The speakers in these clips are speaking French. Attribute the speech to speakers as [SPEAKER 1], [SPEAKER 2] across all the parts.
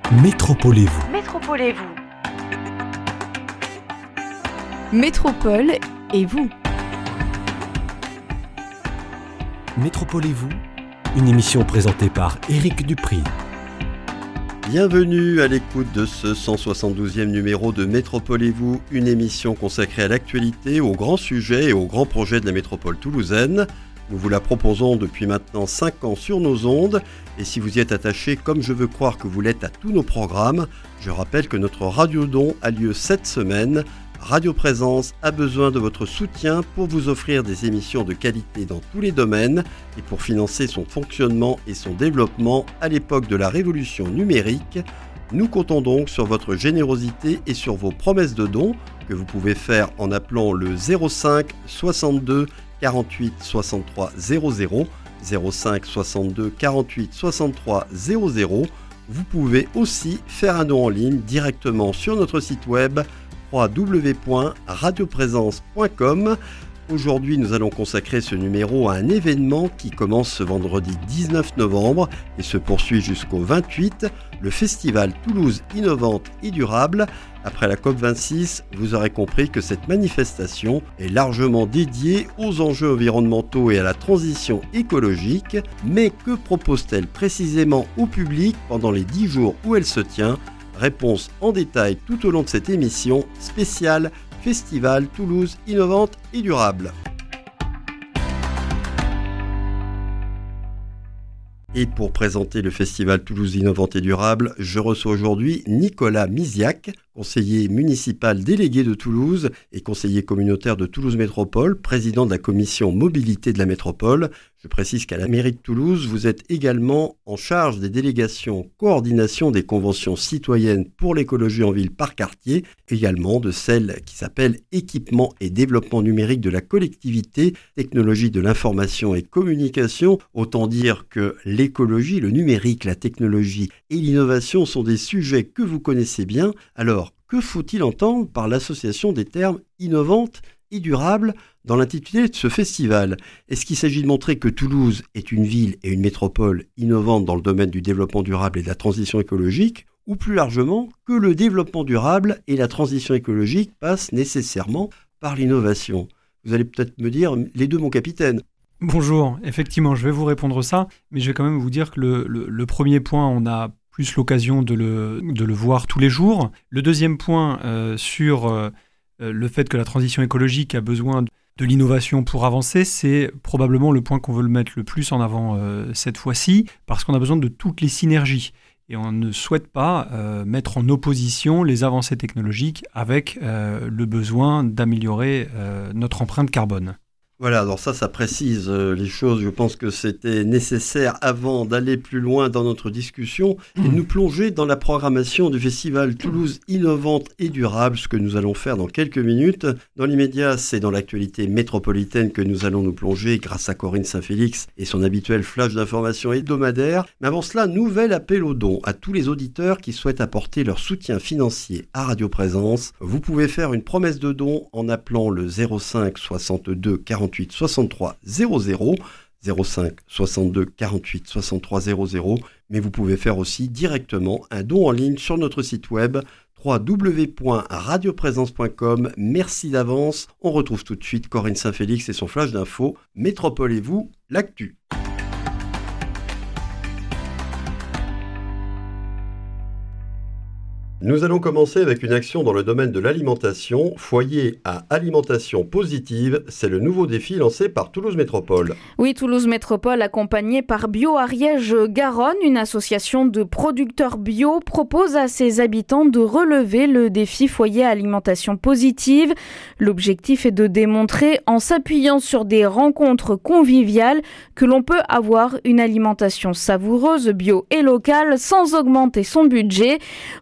[SPEAKER 1] Métropolez-vous.
[SPEAKER 2] Métropolez-vous.
[SPEAKER 3] Métropole et vous.
[SPEAKER 1] Métropolez-vous, une émission présentée par Éric Dupri.
[SPEAKER 4] Bienvenue à l'écoute de ce 172e numéro de Métropolez-vous, une émission consacrée à l'actualité, aux grands sujets et aux grands projets de la métropole toulousaine. Nous vous la proposons depuis maintenant 5 ans sur nos ondes, et si vous y êtes attaché, comme je veux croire que vous l'êtes à tous nos programmes, je rappelle que notre Radio-Don a lieu cette semaine. Radio Présence a besoin de votre soutien pour vous offrir des émissions de qualité dans tous les domaines et pour financer son fonctionnement et son développement à l'époque de la révolution numérique. Nous comptons donc sur votre générosité et sur vos promesses de dons que vous pouvez faire en appelant le 05 62 48 63 00, 05 62 48 63 00. Vous pouvez aussi faire un don en ligne directement sur notre site web www.radioprésence.com. Aujourd'hui, nous allons consacrer ce numéro à un événement qui commence ce vendredi 19 novembre et se poursuit jusqu'au 28, le festival Toulouse innovante et durable. Après la COP26, vous aurez compris que cette manifestation est largement dédiée aux enjeux environnementaux et à la transition écologique. Mais que propose-t-elle précisément au public pendant les 10 jours où elle se tient ? Réponse en détail tout au long de cette émission spéciale Festival Toulouse innovante et durable. Et pour présenter le Festival Toulouse innovante et durable, je reçois aujourd'hui Nicolas Misiac, conseiller municipal délégué de Toulouse et conseiller communautaire de Toulouse Métropole, président de la commission mobilité de la métropole. Je précise qu'à la mairie de Toulouse, vous êtes également en charge des délégations coordination des conventions citoyennes pour l'écologie en ville par quartier, également de celle qui s'appelle équipement et développement numérique de la collectivité, technologie de l'information et communication. Autant dire que l'écologie, le numérique, la technologie et l'innovation sont des sujets que vous connaissez bien. Alors, que faut-il entendre par l'association des termes innovante et durable dans l'intitulé de ce festival? Est-ce qu'il s'agit de montrer que Toulouse est une ville et une métropole innovante dans le domaine du développement durable et de la transition écologique, ou plus largement que le développement durable et la transition écologique passent nécessairement par l'innovation? Vous allez peut-être me dire les deux, mon capitaine.
[SPEAKER 5] Bonjour, effectivement, je vais vous répondre ça, mais je vais quand même vous dire que le premier point, on a plus l'occasion de le voir tous les jours. Le deuxième point sur le fait que la transition écologique a besoin de l'innovation pour avancer, c'est probablement le point qu'on veut le mettre le plus en avant cette fois-ci, parce qu'on a besoin de toutes les synergies. Et on ne souhaite pas mettre en opposition les avancées technologiques avec le besoin d'améliorer notre empreinte carbone.
[SPEAKER 4] Voilà, alors ça précise les choses. Je pense que c'était nécessaire avant d'aller plus loin dans notre discussion et de nous plonger dans la programmation du Festival Toulouse innovante et durable, ce que nous allons faire dans quelques minutes. Dans l'immédiat, c'est dans l'actualité métropolitaine que nous allons nous plonger grâce à Corinne Saint-Félix et son habituel flash d'informations hebdomadaire. Mais avant cela, nouvel appel aux dons à tous les auditeurs qui souhaitent apporter leur soutien financier à Radio Présence. Vous pouvez faire une promesse de don en appelant le 05 62 48 63 00, 05 62 48 63 00, mais vous pouvez faire aussi directement un don en ligne sur notre site web www.radioprésence.com. Merci d'avance. On retrouve tout de suite Corinne Saint-Félix et son flash d'infos. Métropolez-vous, l'actu. Nous allons commencer avec une action dans le domaine de l'alimentation. Foyer à alimentation positive, c'est le nouveau défi lancé par Toulouse Métropole.
[SPEAKER 3] Oui, Toulouse Métropole, accompagnée par Bio-Ariège-Garonne, une association de producteurs bio, propose à ses habitants de relever le défi foyer à alimentation positive. L'objectif est de démontrer, en s'appuyant sur des rencontres conviviales, que l'on peut avoir une alimentation savoureuse, bio et locale, sans augmenter son budget. Objectif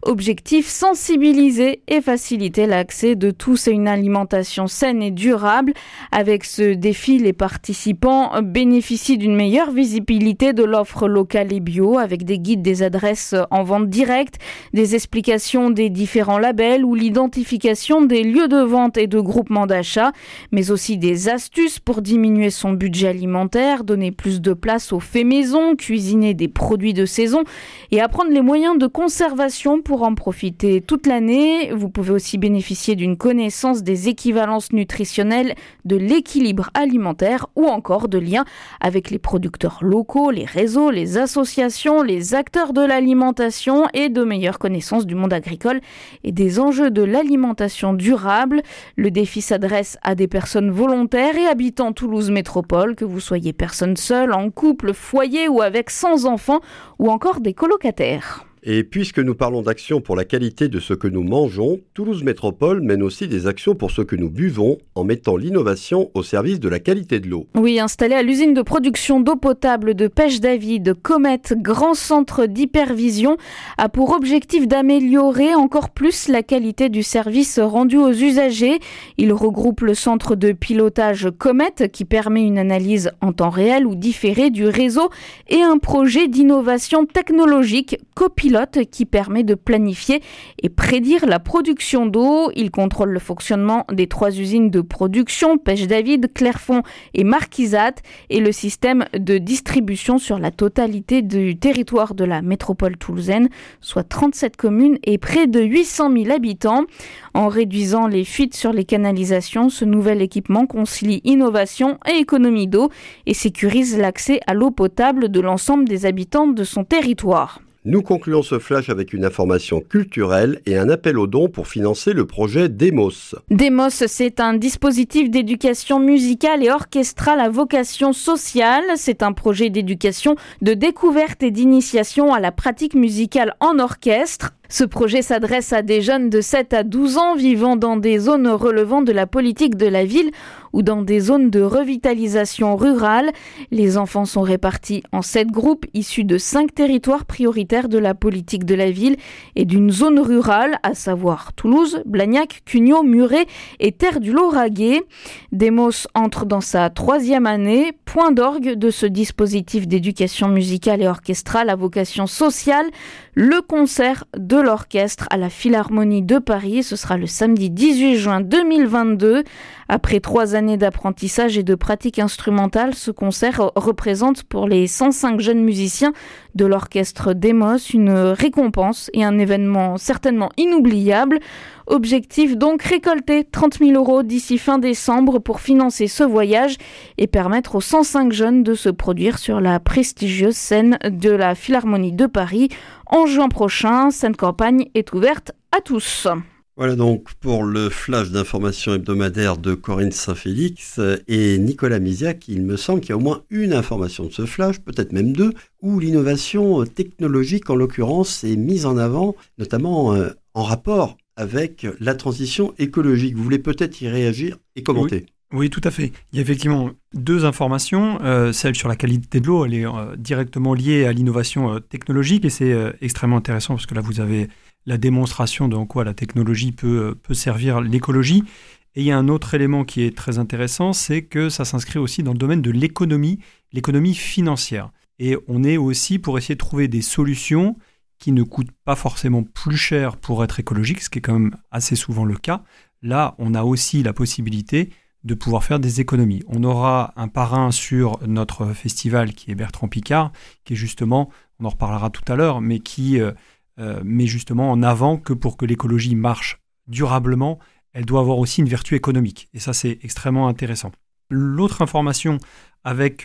[SPEAKER 3] Objectif, sensibiliser et faciliter l'accès de tous à une alimentation saine et durable. Avec ce défi, les participants bénéficient d'une meilleure visibilité de l'offre locale et bio, avec des guides, des adresses en vente directe, des explications des différents labels ou l'identification des lieux de vente et de groupements d'achat, mais aussi des astuces pour diminuer son budget alimentaire, donner plus de place aux faits maison, cuisiner des produits de saison et apprendre les moyens de conservation pour en profiter toute l'année. Vous pouvez aussi bénéficier d'une connaissance des équivalences nutritionnelles, de l'équilibre alimentaire ou encore de liens avec les producteurs locaux, les réseaux, les associations, les acteurs de l'alimentation et de meilleures connaissances du monde agricole et des enjeux de l'alimentation durable. Le défi s'adresse à des personnes volontaires et habitant Toulouse Métropole, que vous soyez personne seule, en couple, foyer ou avec 100 enfants ou encore des colocataires.
[SPEAKER 4] Et puisque nous parlons d'actions pour la qualité de ce que nous mangeons, Toulouse Métropole mène aussi des actions pour ce que nous buvons en mettant l'innovation au service de la qualité de l'eau.
[SPEAKER 3] Oui, installé à l'usine de production d'eau potable de Pêche-David, Comet, grand centre d'hypervision, a pour objectif d'améliorer encore plus la qualité du service rendu aux usagers. Il regroupe le centre de pilotage Comet qui permet une analyse en temps réel ou différé du réseau et un projet d'innovation technologique Copilote qui permet de planifier et prédire la production d'eau. Il contrôle le fonctionnement des 3 usines de production, Pêche-David, Clairfont et Marquisat, et le système de distribution sur la totalité du territoire de la métropole toulousaine, soit 37 communes et près de 800 000 habitants. En réduisant les fuites sur les canalisations, ce nouvel équipement concilie innovation et économie d'eau et sécurise l'accès à l'eau potable de l'ensemble des habitants de son territoire.
[SPEAKER 4] Nous concluons ce flash avec une information culturelle et un appel aux dons pour financer le projet Demos.
[SPEAKER 3] Demos, c'est un dispositif d'éducation musicale et orchestrale à vocation sociale. C'est un projet d'éducation, de découverte et d'initiation à la pratique musicale en orchestre. Ce projet s'adresse à des jeunes de 7 à 12 ans vivant dans des zones relevant de la politique de la ville ou dans des zones de revitalisation rurale. Les enfants sont répartis en 7 groupes issus de 5 territoires prioritaires de la politique de la ville et d'une zone rurale, à savoir Toulouse, Blagnac, Cugnot, Muret et Terre du Lauragais. Demos entre dans sa 3e année, point d'orgue de ce dispositif d'éducation musicale et orchestrale à vocation sociale, le concert de l'orchestre à la Philharmonie de Paris. Ce sera le samedi 18 juin 2022. Après 3 années d'apprentissage et de pratique instrumentale, ce concert représente pour les 105 jeunes musiciens de l'orchestre Demos une récompense et un événement certainement inoubliable. Objectif donc, récolter 30 000 € d'ici fin décembre pour financer ce voyage et permettre aux 105 jeunes de se produire sur la prestigieuse scène de la Philharmonie de Paris en juin prochain. Cette campagne est ouverte à tous.
[SPEAKER 4] Voilà donc pour le flash d'information hebdomadaire de Corinne Saint-Félix et Nicolas Misiac. Il me semble qu'il y a au moins une information de ce flash, peut-être même 2, où l'innovation technologique en l'occurrence est mise en avant, notamment en rapport avec la transition écologique. Vous voulez peut-être y réagir et commenter ?
[SPEAKER 5] Oui, tout à fait. Il y a effectivement 2 informations. Celle sur la qualité de l'eau, elle est directement liée à l'innovation technologique et c'est extrêmement intéressant parce que là, vous avez la démonstration de en quoi la technologie peut servir l'écologie. Et il y a un autre élément qui est très intéressant, c'est que ça s'inscrit aussi dans le domaine de l'économie financière. Et on est aussi pour essayer de trouver des solutions qui ne coûtent pas forcément plus cher pour être écologique, ce qui est quand même assez souvent le cas. Là, on a aussi la possibilité de pouvoir faire des économies. On aura un parrain sur notre festival qui est Bertrand Piccard, qui est justement, on en reparlera tout à l'heure, mais qui met justement en avant que pour que l'écologie marche durablement, elle doit avoir aussi une vertu économique. Et ça, c'est extrêmement intéressant. L'autre information avec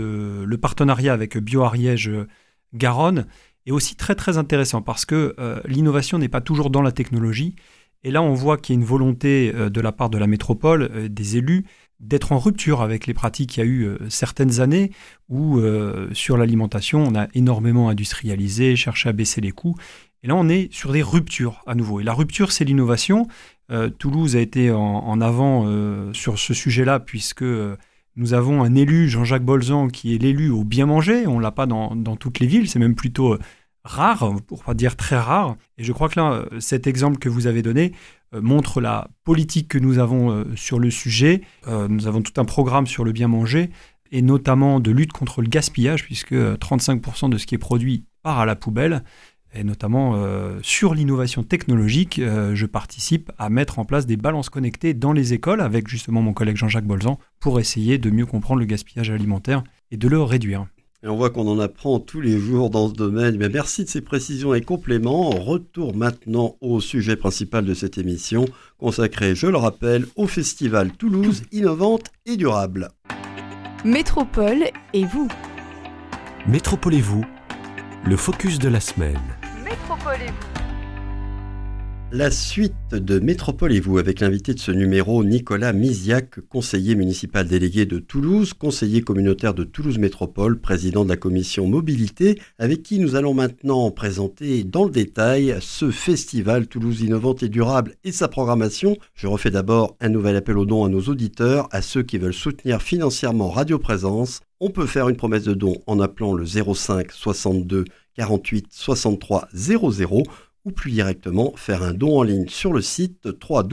[SPEAKER 5] le partenariat avec BioAriège Garonne est aussi très très intéressant parce que l'innovation n'est pas toujours dans la technologie. Et là, on voit qu'il y a une volonté de la part de la métropole, des élus, d'être en rupture avec les pratiques. Il y a eu certaines années où, sur l'alimentation, on a énormément industrialisé, cherché à baisser les coûts. Et là, on est sur des ruptures à nouveau. Et la rupture, c'est l'innovation. Toulouse a été en avant sur ce sujet-là, puisque nous avons un élu, Jean-Jacques Bolzan, qui est l'élu au bien manger. On ne l'a pas dans toutes les villes, c'est même plutôt rares, pour pas dire très rares. Et je crois que là, cet exemple que vous avez donné montre la politique que nous avons sur le sujet. Nous avons tout un programme sur le bien manger et notamment de lutte contre le gaspillage, puisque 35% de ce qui est produit part à la poubelle. Et notamment sur l'innovation technologique, je participe à mettre en place des balances connectées dans les écoles avec justement mon collègue Jean-Jacques Bolzan pour essayer de mieux comprendre le gaspillage alimentaire et de le réduire.
[SPEAKER 4] Et on voit qu'on en apprend tous les jours dans ce domaine. Mais merci de ces précisions et compléments. On retourne maintenant au sujet principal de cette émission, consacrée, je le rappelle, au Festival Toulouse Innovante et Durable.
[SPEAKER 2] Métropole et vous.
[SPEAKER 1] Métropole et vous, le focus de la semaine.
[SPEAKER 2] Métropole et vous.
[SPEAKER 4] La suite de Métropole et vous avec l'invité de ce numéro, Nicolas Misiac, conseiller municipal délégué de Toulouse, conseiller communautaire de Toulouse Métropole, président de la commission mobilité, avec qui nous allons maintenant présenter dans le détail ce festival Toulouse Innovante et Durable et sa programmation. Je refais d'abord un nouvel appel aux dons à nos auditeurs, à ceux qui veulent soutenir financièrement Radio Présence. On peut faire une promesse de don en appelant le 05 62 48 63 00 ou plus directement faire un don en ligne sur le site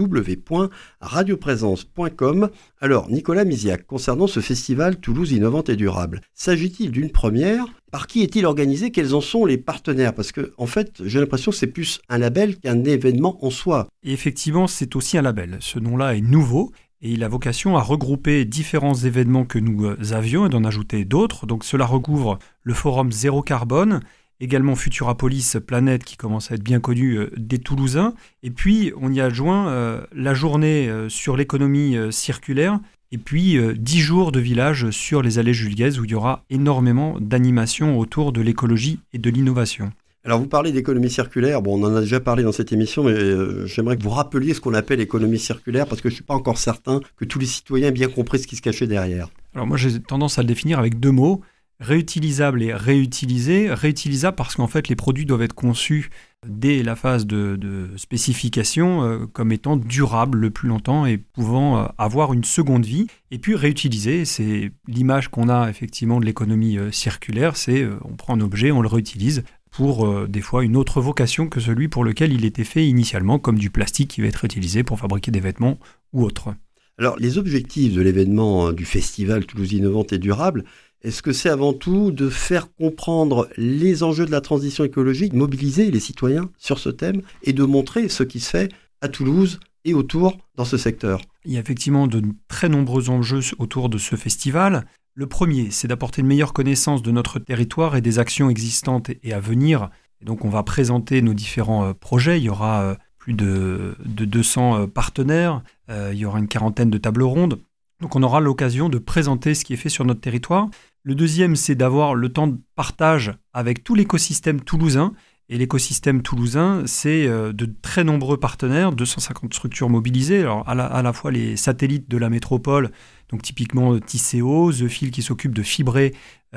[SPEAKER 4] www.radioprésence.com. Alors, Nicolas Misiac, concernant ce festival Toulouse Innovante et Durable, s'agit-il d'une première ? Par qui est-il organisé ? Quels en sont les partenaires ? Parce que, en fait, j'ai l'impression que c'est plus un label qu'un événement en soi.
[SPEAKER 5] Et effectivement, c'est aussi un label. Ce nom-là est nouveau. Et il a vocation à regrouper différents événements que nous avions et d'en ajouter d'autres. Donc cela recouvre le forum Zéro Carbone, également Futurapolis Planète qui commence à être bien connu des Toulousains. Et puis on y a adjoint la journée sur l'économie circulaire et puis 10 jours de village sur les allées Jules Guesde où il y aura énormément d'animations autour de l'écologie et de l'innovation.
[SPEAKER 4] Alors vous parlez d'économie circulaire, bon on en a déjà parlé dans cette émission, mais j'aimerais que vous rappeliez ce qu'on appelle économie circulaire parce que je ne suis pas encore certain que tous les citoyens aient bien compris ce qui se cachait derrière.
[SPEAKER 5] Alors moi j'ai tendance à le définir avec deux mots, réutilisable et réutilisé. Réutilisable parce qu'en fait les produits doivent être conçus dès la phase de spécification comme étant durables le plus longtemps et pouvant avoir une seconde vie. Et puis réutilisé, c'est l'image qu'on a effectivement de l'économie circulaire, c'est on prend un objet, on le réutilise pour des fois une autre vocation que celui pour lequel il était fait initialement, comme du plastique qui va être utilisé pour fabriquer des vêtements ou autre.
[SPEAKER 4] Alors les objectifs de l'événement du festival Toulouse Innovante et Durable, est-ce que c'est avant tout de faire comprendre les enjeux de la transition écologique, mobiliser les citoyens sur ce thème et de montrer ce qui se fait à Toulouse et autour dans ce secteur ?
[SPEAKER 5] Il y a effectivement de très nombreux enjeux autour de ce festival. Le premier, c'est d'apporter une meilleure connaissance de notre territoire et des actions existantes et à venir. Et donc on va présenter nos différents projets. Il y aura plus de 200 partenaires. Il y aura une quarantaine de tables rondes. Donc on aura l'occasion de présenter ce qui est fait sur notre territoire. Le deuxième, c'est d'avoir le temps de partage avec tout l'écosystème toulousain. Et l'écosystème toulousain, c'est de très nombreux partenaires, 250 structures mobilisées. Alors à la fois les satellites de la métropole, donc typiquement Tisséo, The Fil qui s'occupe de fibrer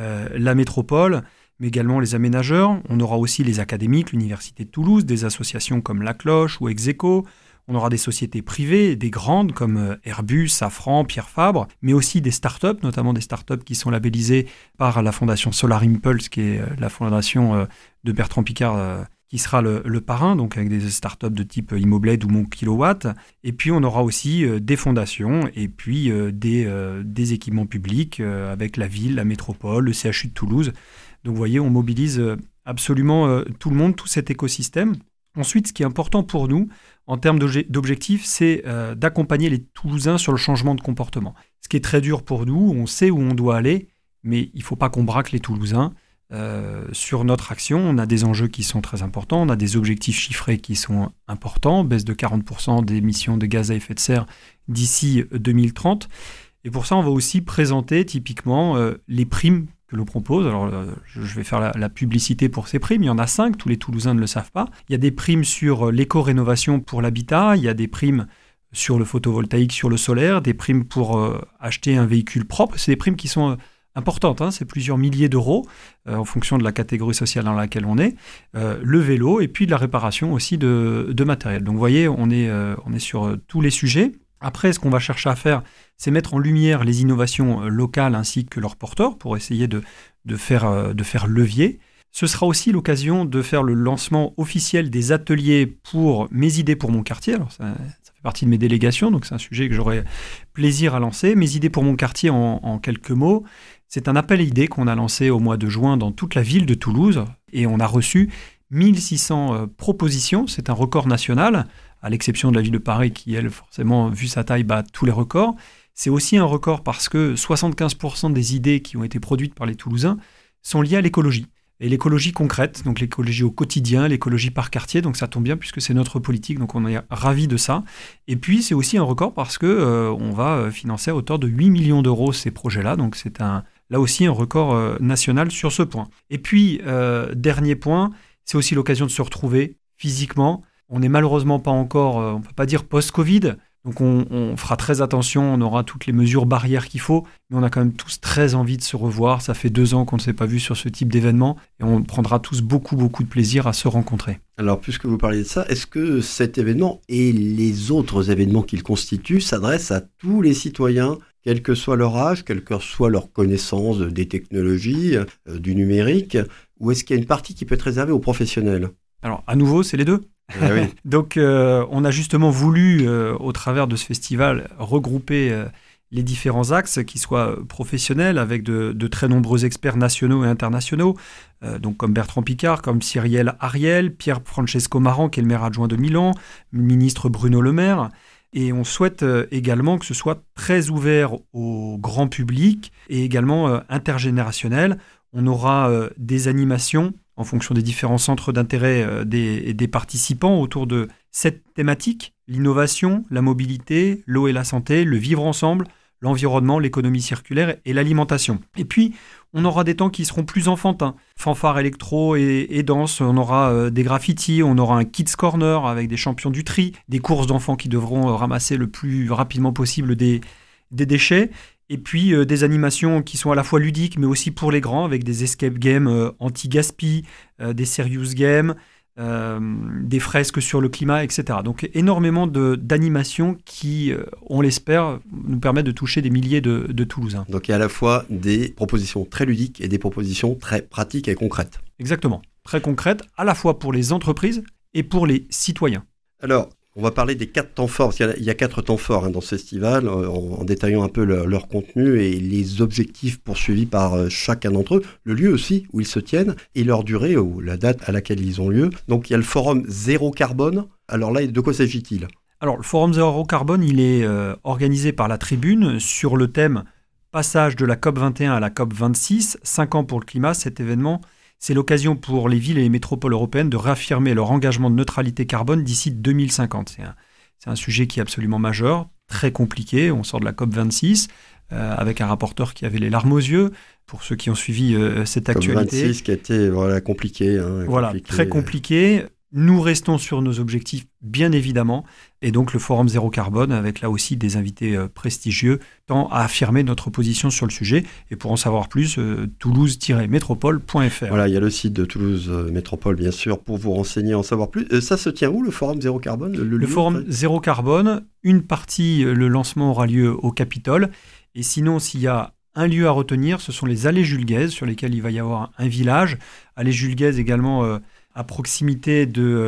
[SPEAKER 5] la métropole, mais également les aménageurs. On aura aussi les académiques, l'Université de Toulouse, des associations comme La Cloche ou Execo. On aura des sociétés privées, des grandes comme Airbus, Safran, Pierre Fabre, mais aussi des startups, notamment des startups qui sont labellisées par la fondation Solar Impulse, qui est la fondation de Bertrand Piccard, qui sera le parrain, donc avec des startups de type Immoblade ou Mon Kilowatt. Et puis on aura aussi des fondations et puis des équipements publics avec la ville, la métropole, le CHU de Toulouse. Donc vous voyez, on mobilise absolument tout le monde, tout cet écosystème. Ensuite, ce qui est important pour nous, en termes d'objectifs, c'est d'accompagner les Toulousains sur le changement de comportement. Ce qui est très dur pour nous, on sait où on doit aller, mais il ne faut pas qu'on braque les Toulousains. Sur notre action, on a des enjeux qui sont très importants, on a des objectifs chiffrés qui sont importants, baisse de 40% des émissions de gaz à effet de serre d'ici 2030. Et pour ça, on va aussi présenter typiquement les primes que l'on propose. Alors, je vais faire la publicité pour ces primes. Il y en a 5, tous les Toulousains ne le savent pas. Il y a des primes sur l'éco-rénovation pour l'habitat, il y a des primes sur le photovoltaïque, sur le solaire, des primes pour acheter un véhicule propre. C'est des primes qui sont importantes, c'est plusieurs milliers d'euros en fonction de la catégorie sociale dans laquelle on est. Le vélo et puis de la réparation aussi de matériel. Donc, vous voyez, on est sur tous les sujets. Après, ce qu'on va chercher à faire, c'est mettre en lumière les innovations locales ainsi que leurs porteurs pour essayer de faire levier. Ce sera aussi l'occasion de faire le lancement officiel des ateliers pour Mes idées pour mon quartier. Alors ça fait partie de mes délégations, donc c'est un sujet que j'aurai plaisir à lancer. Mes idées pour mon quartier en quelques mots. C'est un appel à idées qu'on a lancé au mois de juin dans toute la ville de Toulouse et on a reçu 1600 propositions. C'est un record national, à l'exception de la ville de Paris qui, elle, forcément, vu sa taille, bat tous les records. C'est aussi un record parce que 75% des idées qui ont été produites par les Toulousains sont liées à l'écologie. Et l'écologie concrète, donc l'écologie au quotidien, l'écologie par quartier, donc ça tombe bien puisque c'est notre politique, donc on est ravis de ça. Et puis c'est aussi un record parce que on va financer à hauteur de 8 millions d'euros ces projets-là, donc c'est là aussi un record national sur ce point. Et puis, dernier point, c'est aussi l'occasion de se retrouver physiquement. On n'est malheureusement pas encore, on ne peut pas dire post-Covid, donc on fera très attention, on aura toutes les mesures barrières qu'il faut, mais on a quand même tous très envie de se revoir. Ça fait 2 ans qu'on ne s'est pas vu sur ce type d'événement et on prendra tous beaucoup de plaisir à se rencontrer.
[SPEAKER 4] Alors, puisque vous parlez de ça, est-ce que cet événement et les autres événements qu'il constitue s'adressent à tous les citoyens, quel que soit leur âge, quelle que soit leur connaissance des technologies, du numérique, ou est-ce qu'il y a une partie qui peut être réservée aux professionnels ?
[SPEAKER 5] Alors, à nouveau, c'est les deux.
[SPEAKER 4] Ah oui.
[SPEAKER 5] Donc, on a justement voulu, au travers de ce festival, regrouper les différents axes, qui soient professionnels, avec de très nombreux experts nationaux et internationaux, donc comme Bertrand Piccard, comme Cyrielle Ariel, Pierre Francesco Maran, qui est le maire adjoint de Milan, le ministre Bruno Le Maire. Et on souhaite également que ce soit très ouvert au grand public et également intergénérationnel. On aura des animations en fonction des différents centres d'intérêt des participants autour de 7 thématiques: l'innovation, la mobilité, l'eau et la santé, le vivre ensemble, l'environnement, l'économie circulaire et l'alimentation. Et puis, on aura des temps qui seront plus enfantins. Fanfare électro et danse, on aura des graffitis, on aura un Kids Corner avec des champions du tri, des courses d'enfants qui devront ramasser le plus rapidement possible des déchets. Et puis des animations qui sont à la fois ludiques, mais aussi pour les grands, avec des escape games anti-gaspi, des serious games, des fresques sur le climat, etc. Donc énormément d'animations qui, on l'espère, nous permettent de toucher des milliers de Toulousains.
[SPEAKER 4] Donc il y a à la fois des propositions très ludiques et des propositions très pratiques et concrètes.
[SPEAKER 5] Exactement, très concrètes, à la fois pour les entreprises et pour les citoyens.
[SPEAKER 4] Alors, on va parler des 4 temps forts, parce qu'il y a 4 temps forts dans ce festival, en détaillant un peu leur contenu et les objectifs poursuivis par chacun d'entre eux, le lieu aussi où ils se tiennent, et leur durée, ou la date à laquelle ils ont lieu. Donc il y a le forum Zéro Carbone. Alors là, de quoi s'agit-il ?
[SPEAKER 5] Alors le forum Zéro Carbone, il est organisé par la Tribune sur le thème « Passage de la COP21 à la COP26, 5 ans pour le climat ». Cet événement, c'est l'occasion pour les villes et les métropoles européennes de réaffirmer leur engagement de neutralité carbone d'ici 2050. C'est un sujet qui est absolument majeur, très compliqué. On sort de la COP26 avec un rapporteur qui avait les larmes aux yeux, pour ceux qui ont suivi cette actualité.
[SPEAKER 4] COP26 qui a été compliqué.
[SPEAKER 5] Très compliqué. Nous restons sur nos objectifs, bien évidemment, et donc le Forum Zéro Carbone, avec là aussi des invités prestigieux, tend à affirmer notre position sur le sujet. Et pour en savoir plus, toulouse-métropole.fr.
[SPEAKER 4] Voilà, il y a le site de Toulouse Métropole, bien sûr, pour vous renseigner, en savoir plus. Ça se tient où, le Forum Zéro Carbone ?
[SPEAKER 5] Le Forum Zéro Carbone, une partie, le lancement aura lieu au Capitole. Et sinon, s'il y a un lieu à retenir, ce sont les allées Jules Guesde, sur lesquelles il va y avoir un village. Allées Jules Guesde également à proximité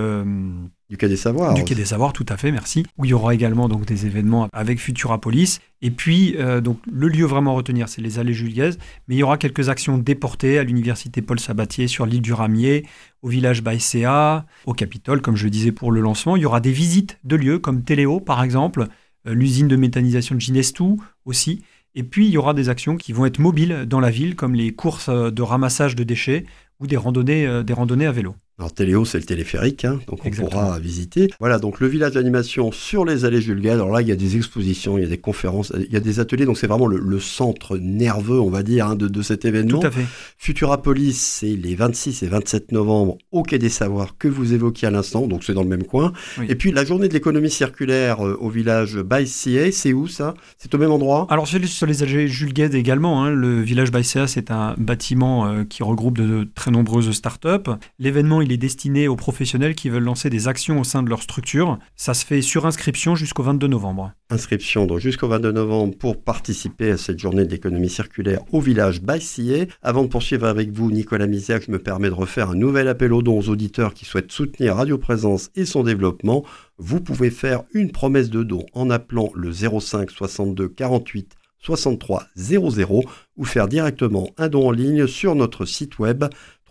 [SPEAKER 4] du Quai des Savoirs.
[SPEAKER 5] Du Quai des Savoirs, tout à fait, merci. Où il y aura également donc, des événements avec Futurapolis. Et puis, donc, le lieu vraiment à retenir, c'est les allées Jules Guesde. Mais il y aura quelques actions déportées à l'université Paul Sabatier, sur l'île du Ramier, au village Baïséa, au Capitole, comme je le disais pour le lancement. Il y aura des visites de lieux, comme Téléo, par exemple, l'usine de méthanisation de Ginestou aussi. Et puis, il y aura des actions qui vont être mobiles dans la ville, comme les courses de ramassage de déchets ou des randonnées à vélo.
[SPEAKER 4] Alors Téléo, c'est le téléphérique, donc on
[SPEAKER 5] Exactement.
[SPEAKER 4] pourra visiter. Voilà, donc le village d'animation sur les allées Jules Guesde. Alors là, il y a des expositions, il y a des conférences, il y a des ateliers, donc c'est vraiment le centre nerveux, on va dire, de cet événement.
[SPEAKER 5] Tout à fait.
[SPEAKER 4] Futurapolis, c'est les 26 et 27 novembre au Quai des Savoirs que vous évoquiez à l'instant, donc c'est dans le même coin.
[SPEAKER 5] Oui.
[SPEAKER 4] Et puis la journée de l'économie circulaire au village Baïséa, c'est où ça ? C'est au même endroit ?
[SPEAKER 5] Alors sur les allées Jules Guesde également, le village Baïséa, c'est un bâtiment qui regroupe de très nombreuses startups. L'événement, il il est destiné aux professionnels qui veulent lancer des actions au sein de leur structure. Ça se fait sur inscription jusqu'au 22 novembre.
[SPEAKER 4] Inscription donc jusqu'au 22 novembre pour participer à cette journée de l'économie circulaire au village Baïsier. Avant de poursuivre avec vous, Nicolas Misiac, je me permets de refaire un nouvel appel aux dons aux auditeurs qui souhaitent soutenir Radio Présence et son développement. Vous pouvez faire une promesse de don en appelant le 05 62 48 63 00 ou faire directement un don en ligne sur notre site web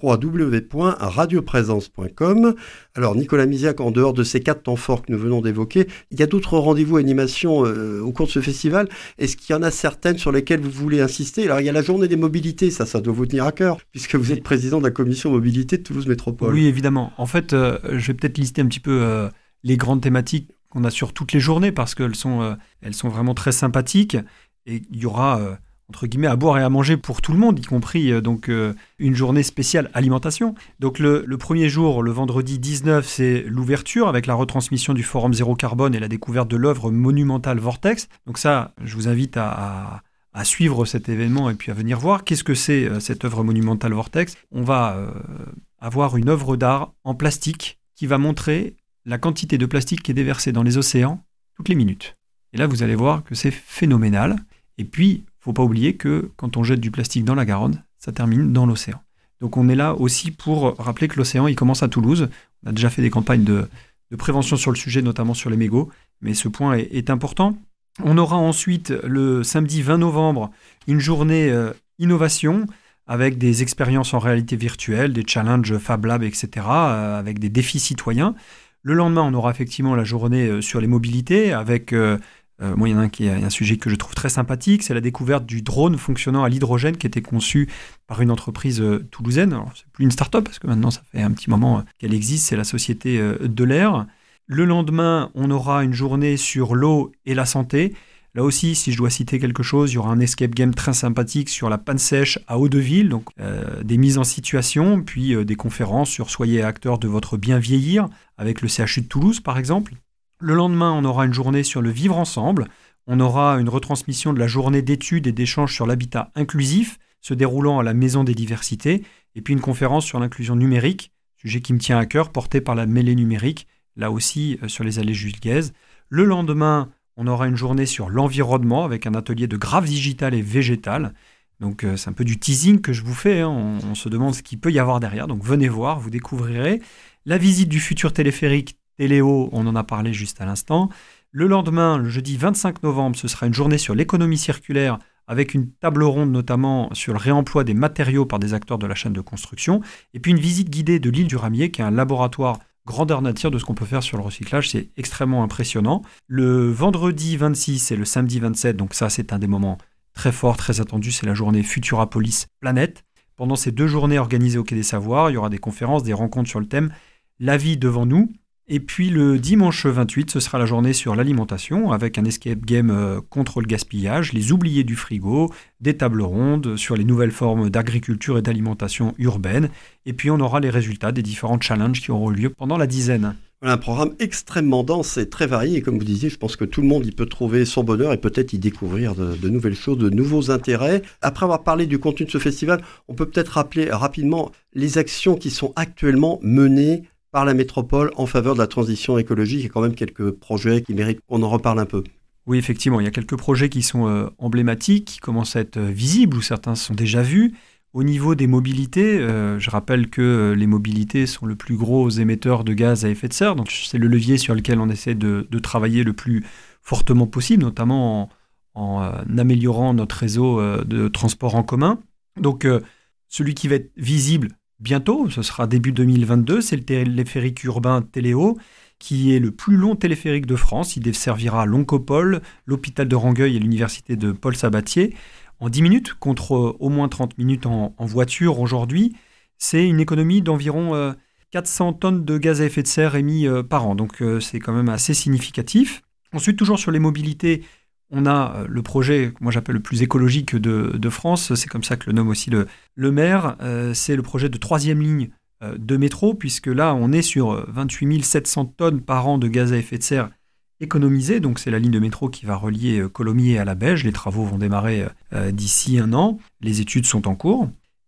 [SPEAKER 4] www.radioprésence.com. Alors Nicolas Misiac, en dehors de ces 4 temps forts que nous venons d'évoquer, il y a d'autres rendez-vous et animations au cours de ce festival. Est-ce qu'il y en a certaines sur lesquelles vous voulez insister? Alors il y a la journée des mobilités, ça doit vous tenir à cœur, puisque vous êtes président de la commission mobilité de Toulouse Métropole.
[SPEAKER 5] Oui, évidemment. En fait, je vais peut-être lister un petit peu les grandes thématiques qu'on a sur toutes les journées, parce qu'elles sont vraiment très sympathiques. Et il y aura, entre guillemets, à boire et à manger pour tout le monde, y compris une journée spéciale alimentation. Donc le premier jour, le vendredi 19, c'est l'ouverture avec la retransmission du Forum Zéro Carbone et la découverte de l'œuvre monumentale Vortex. Donc ça, je vous invite à suivre cet événement et puis à venir voir. Qu'est-ce que c'est cette œuvre monumentale Vortex? On va avoir une œuvre d'art en plastique qui va montrer la quantité de plastique qui est déversée dans les océans toutes les minutes. Et là, vous allez voir que c'est phénoménal. Et puis, il ne faut pas oublier que quand on jette du plastique dans la Garonne, ça termine dans l'océan. Donc on est là aussi pour rappeler que l'océan, il commence à Toulouse. On a déjà fait des campagnes de prévention sur le sujet, notamment sur les mégots, mais ce point est important. On aura ensuite, le samedi 20 novembre, une journée innovation avec des expériences en réalité virtuelle, des challenges Fab Lab, etc., avec des défis citoyens. Le lendemain, on aura effectivement la journée sur les mobilités avec... moi, il y en a un sujet que je trouve très sympathique, c'est la découverte du drone fonctionnant à l'hydrogène qui a été conçu par une entreprise toulousaine. Alors, c'est plus une start-up parce que maintenant, ça fait un petit moment qu'elle existe, c'est la société de l'air. Le lendemain, on aura une journée sur l'eau et la santé. Là aussi, si je dois citer quelque chose, il y aura un escape game très sympathique sur la panne sèche à Hautdeville, donc des mises en situation, puis des conférences sur soyez acteurs de votre bien vieillir, avec le CHU de Toulouse par exemple. Le lendemain, on aura une journée sur le vivre ensemble. On aura une retransmission de la journée d'études et d'échanges sur l'habitat inclusif, se déroulant à la Maison des Diversités, et puis une conférence sur l'inclusion numérique, sujet qui me tient à cœur, porté par la mêlée numérique, là aussi sur les allées Jules Guez. Le lendemain, on aura une journée sur l'environnement avec un atelier de graphe digital et végétal. Donc c'est un peu du teasing que je vous fais, hein. On se demande ce qu'il peut y avoir derrière. Donc venez voir, vous découvrirez. La visite du futur téléphérique Téléo, on en a parlé juste à l'instant. Le lendemain, le jeudi 25 novembre, ce sera une journée sur l'économie circulaire avec une table ronde notamment sur le réemploi des matériaux par des acteurs de la chaîne de construction. Et puis une visite guidée de l'île du Ramier qui est un laboratoire grandeur nature de ce qu'on peut faire sur le recyclage, c'est extrêmement impressionnant. Le vendredi 26 et le samedi 27, donc ça c'est un des moments très forts, très attendus, c'est la journée Futurapolis Planète. Pendant ces 2 journées organisées au Quai des Savoirs, il y aura des conférences, des rencontres sur le thème « La vie devant nous ». Et puis le dimanche 28, ce sera la journée sur l'alimentation avec un escape game contre le gaspillage, les oubliés du frigo, des tables rondes sur les nouvelles formes d'agriculture et d'alimentation urbaine. Et puis on aura les résultats des différents challenges qui auront lieu pendant la dizaine.
[SPEAKER 4] Voilà, un programme extrêmement dense et très varié. Et comme vous disiez, je pense que tout le monde y peut trouver son bonheur et peut-être y découvrir de nouvelles choses, de nouveaux intérêts. Après avoir parlé du contenu de ce festival, on peut peut-être rappeler rapidement les actions qui sont actuellement menées par la métropole en faveur de la transition écologique. Il y a quand même quelques projets qui méritent qu'on en reparle un peu.
[SPEAKER 5] Oui, effectivement, il y a quelques projets qui sont emblématiques, qui commencent à être visibles, ou certains sont déjà vus. Au niveau des mobilités, je rappelle que les mobilités sont le plus gros émetteur de gaz à effet de serre, donc c'est le levier sur lequel on essaie de travailler le plus fortement possible, notamment en améliorant notre réseau de transport en commun. Donc, celui qui va être visible bientôt, ce sera début 2022, c'est le téléphérique urbain Téléo, qui est le plus long téléphérique de France. Il desservira l'Oncopole, l'hôpital de Rangueil et l'université de Paul Sabatier en 10 minutes, contre au moins 30 minutes en voiture aujourd'hui. C'est une économie d'environ 400 tonnes de gaz à effet de serre émis par an, donc c'est quand même assez significatif. Ensuite, toujours sur les mobilités, on a le projet, moi j'appelle le plus écologique de France, c'est comme ça que le nomme aussi le maire, c'est le projet de 3e ligne de métro, puisque là on est sur 28 700 tonnes par an de gaz à effet de serre économisées, donc c'est la ligne de métro qui va relier Colomiers à la Beige, les travaux vont démarrer d'ici 1 an, les études sont en cours.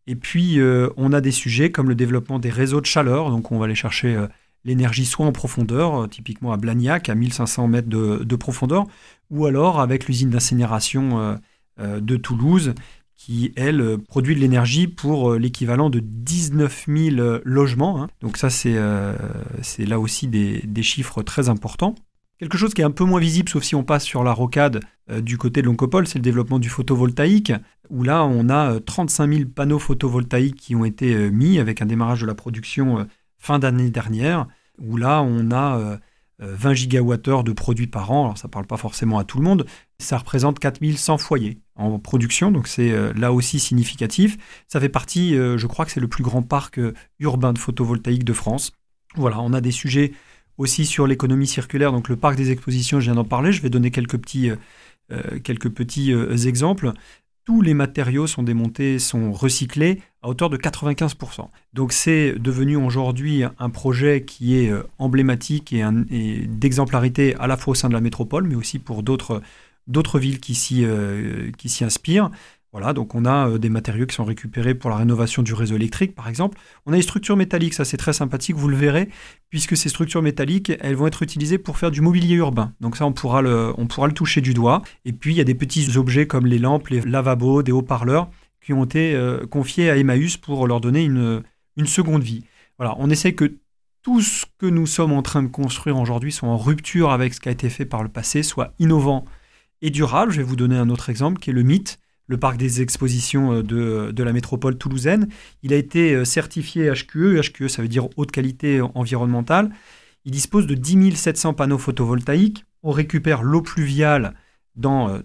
[SPEAKER 5] Et puis, on a des sujets comme le développement des réseaux de chaleur. Donc, on va aller chercher l'énergie soit en profondeur, typiquement à Blagnac, à 1500 mètres de profondeur, ou alors avec l'usine d'incinération de Toulouse, qui, elle, produit de l'énergie pour l'équivalent de 19 000 logements. Donc ça, c'est là aussi des chiffres très importants. Quelque chose qui est un peu moins visible, sauf si on passe sur la rocade du côté de l'Oncopole, c'est le développement du photovoltaïque, où là, on a 35 000 panneaux photovoltaïques qui ont été mis avec un démarrage de la production fin d'année dernière, où là, on a 20 gigawattheures de produits par an. Alors, ça ne parle pas forcément à tout le monde. Ça représente 4100 foyers en production, donc c'est là aussi significatif. Ça fait partie, je crois que c'est le plus grand parc urbain de photovoltaïque de France. Voilà, on a des sujets aussi sur l'économie circulaire, donc le parc des expositions, je viens d'en parler. Je vais donner quelques petits exemples. Tous les matériaux sont démontés, sont recyclés à hauteur de 95%. Donc c'est devenu aujourd'hui un projet qui est emblématique et d'exemplarité à la fois au sein de la métropole, mais aussi pour d'autres villes qui s'y inspirent. Voilà, donc on a des matériaux qui sont récupérés pour la rénovation du réseau électrique, par exemple. On a les structures métalliques, ça c'est très sympathique, vous le verrez, puisque ces structures métalliques, elles vont être utilisées pour faire du mobilier urbain. Donc ça, on pourra le toucher du doigt. Et puis, il y a des petits objets comme les lampes, les lavabos, des haut-parleurs, qui ont été confiés à Emmaüs pour leur donner une seconde vie. Voilà, on essaie que tout ce que nous sommes en train de construire aujourd'hui soit en rupture avec ce qui a été fait par le passé, soit innovant et durable. Je vais vous donner un autre exemple qui est le MIT, le parc des expositions de la métropole toulousaine. Il a été certifié HQE. HQE, ça veut dire haute qualité environnementale. Il dispose de 10 700 panneaux photovoltaïques. On récupère l'eau pluviale dans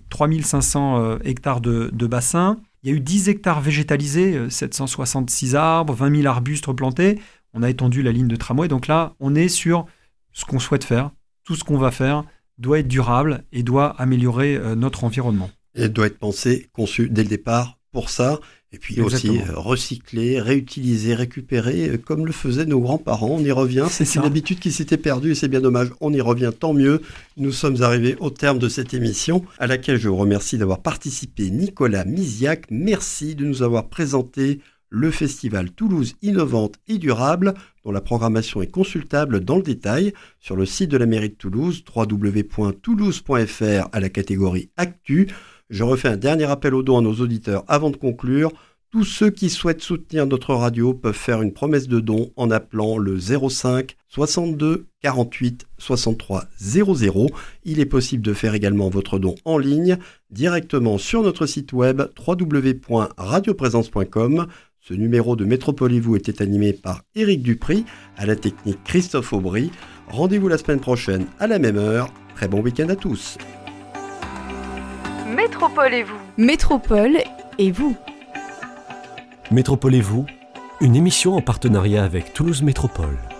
[SPEAKER 5] 3500 hectares de bassins. Il y a eu 10 hectares végétalisés, 766 arbres, 20 000 arbustes plantés. On a étendu la ligne de tramway. Donc là, on est sur ce qu'on souhaite faire. Tout ce qu'on va faire doit être durable et doit améliorer notre environnement.
[SPEAKER 4] Et doit être pensé, conçu dès le départ pour ça. Et puis
[SPEAKER 5] Exactement.
[SPEAKER 4] Aussi recycler, réutiliser, récupérer, comme le faisaient nos grands-parents. On y revient, c'est une habitude qui s'était perdue et c'est bien dommage. On y revient, tant mieux. Nous sommes arrivés au terme de cette émission à laquelle je vous remercie d'avoir participé. Nicolas Misiac, merci de nous avoir présenté le festival Toulouse Innovante et Durable, dont la programmation est consultable dans le détail sur le site de la mairie de Toulouse, www.toulouse.fr à la catégorie Actu. Je refais un dernier appel aux dons à nos auditeurs avant de conclure. Tous ceux qui souhaitent soutenir notre radio peuvent faire une promesse de don en appelant le 05 62 48 63 00. Il est possible de faire également votre don en ligne directement sur notre site web www.radioprésence.com. Ce numéro de Métropole et vous était animé par Éric Dupry, à la technique Christophe Aubry. Rendez-vous la semaine prochaine à la même heure. Très bon week-end à tous.
[SPEAKER 2] Métropole et vous.
[SPEAKER 3] Métropole et vous.
[SPEAKER 1] Métropole et vous, une émission en partenariat avec Toulouse Métropole.